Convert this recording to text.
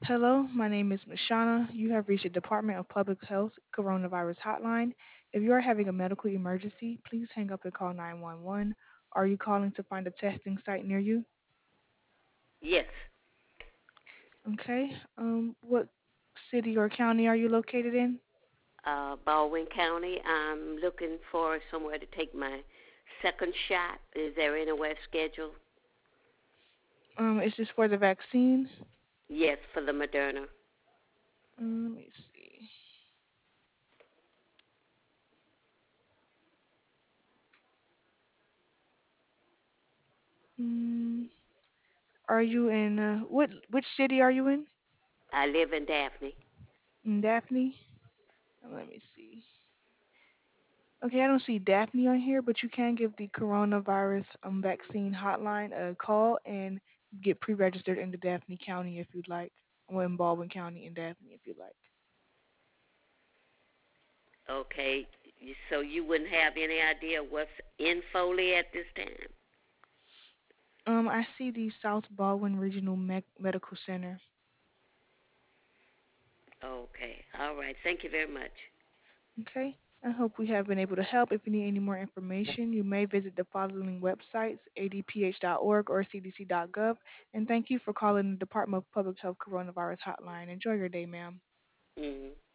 Hello, my name is Mashana. You have reached the Department of Public Health Coronavirus Hotline. If you are having a medical emergency, please hang up and call 911. Are you calling to find a testing site near you? Yes, Okay. What city or county are you located in? Baldwin County. I'm looking for somewhere to take my second shot. Is there anywhere scheduled? Is this for the vaccine? Yes, for the Moderna. Let me see. Mm, are you in which city are you in? I live in Daphne. In Daphne? Let me see. Okay, I don't see Daphne on here, but you can give the coronavirus vaccine hotline a call and get pre-registered in the Daphne County if you'd like, or in Baldwin County in Daphne if you'd like. Okay, so you wouldn't have any idea what's in Foley at this time? I see the South Baldwin Regional Medical Center. Okay, all right. Thank you very much. Okay. I hope we have been able to help. If you need any more information, you may visit the following websites, adph.org or cdc.gov. And thank you for calling the Department of Public Health Coronavirus Hotline. Enjoy your day, ma'am. Mhm.